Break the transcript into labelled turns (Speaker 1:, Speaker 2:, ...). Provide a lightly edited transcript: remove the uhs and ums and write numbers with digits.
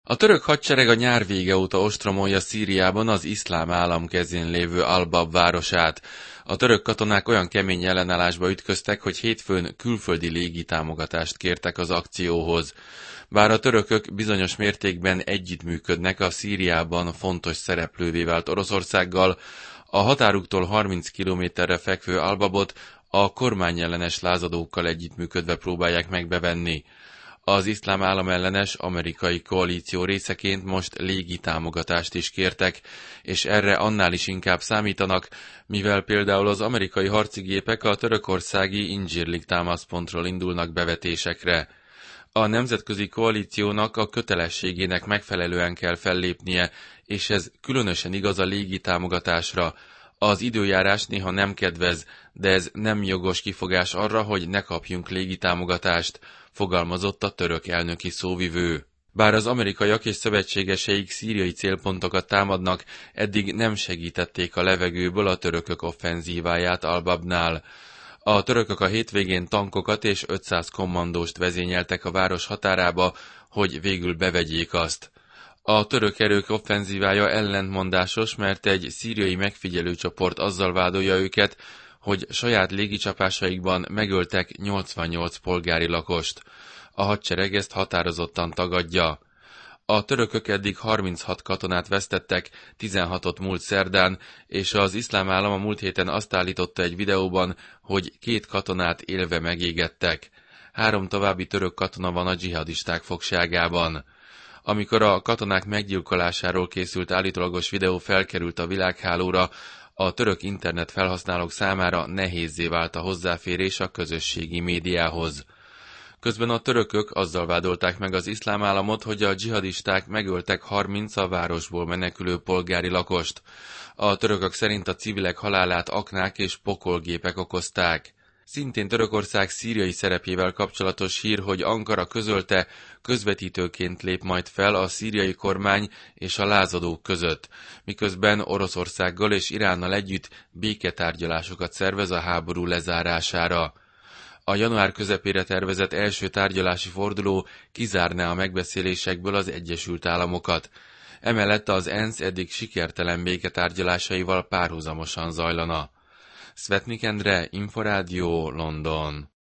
Speaker 1: A török hadsereg a nyár vége óta ostromolja Szíriában az iszlám állam kezén lévő Al-Bab városát. A török katonák olyan kemény ellenállásba ütköztek, hogy hétfőn külföldi légitámogatást kértek az akcióhoz. Bár a törökök bizonyos mértékben együttműködnek a Szíriában fontos szereplővé vált Oroszországgal, a határuktól 30 kilométerre fekvő Al-Babot a kormányellenes lázadókkal együttműködve próbálják megbevenni. Az iszlám állam ellenes amerikai koalíció részeként most légitámogatást is kértek, és erre annál is inkább számítanak, mivel például az amerikai harci gépek a törökországi Incirlik támaszpontról indulnak bevetésekre. A nemzetközi koalíciónak a kötelességének megfelelően kell fellépnie, és ez különösen igaz a légitámogatásra. Az időjárás néha nem kedvez, de ez nem jogos kifogás arra, hogy ne kapjunk légitámogatást, fogalmazott a török elnöki szóvivő. Bár az amerikaiak és szövetségeseik szíriai célpontokat támadnak, eddig nem segítették a levegőből a törökök offenzíváját Al-Babnál. A törökök a hétvégén tankokat és 500 kommandóst vezényeltek a város határába, hogy végül bevegyék azt. A török erők offenzívája ellentmondásos, mert egy szíriai megfigyelőcsoport azzal vádolja őket, hogy saját légicsapásaikban megöltek 88 polgári lakost. A hadsereg ezt határozottan tagadja. A törökök eddig 36 katonát vesztettek, 16-ot múlt szerdán, és az iszlám állam a múlt héten azt állította egy videóban, hogy 2 katonát élve megégettek. 3 további török katona van a dzsihadisták fogságában. Amikor a katonák meggyilkolásáról készült állítólagos videó felkerült a világhálóra, a török internet felhasználók számára nehézzé vált a hozzáférés a közösségi médiához. Közben a törökök azzal vádolták meg az iszlám államot, hogy a dzsihadisták megöltek 30 a városból menekülő polgári lakost. A törökök szerint a civilek halálát aknák és pokolgépek okozták. Szintén Törökország szíriai szerepével kapcsolatos hír, hogy Ankara közölte, közvetítőként lép majd fel a szíriai kormány és a lázadók között, miközben Oroszországgal és Iránnal együtt béketárgyalásokat szervez a háború lezárására. A január közepére tervezett első tárgyalási forduló kizárná a megbeszélésekből az Egyesült Államokat. Emellett az ENSZ eddig sikertelen béketárgyalásaival párhuzamosan zajlana. Szvetnik Endre, Inforádió, London.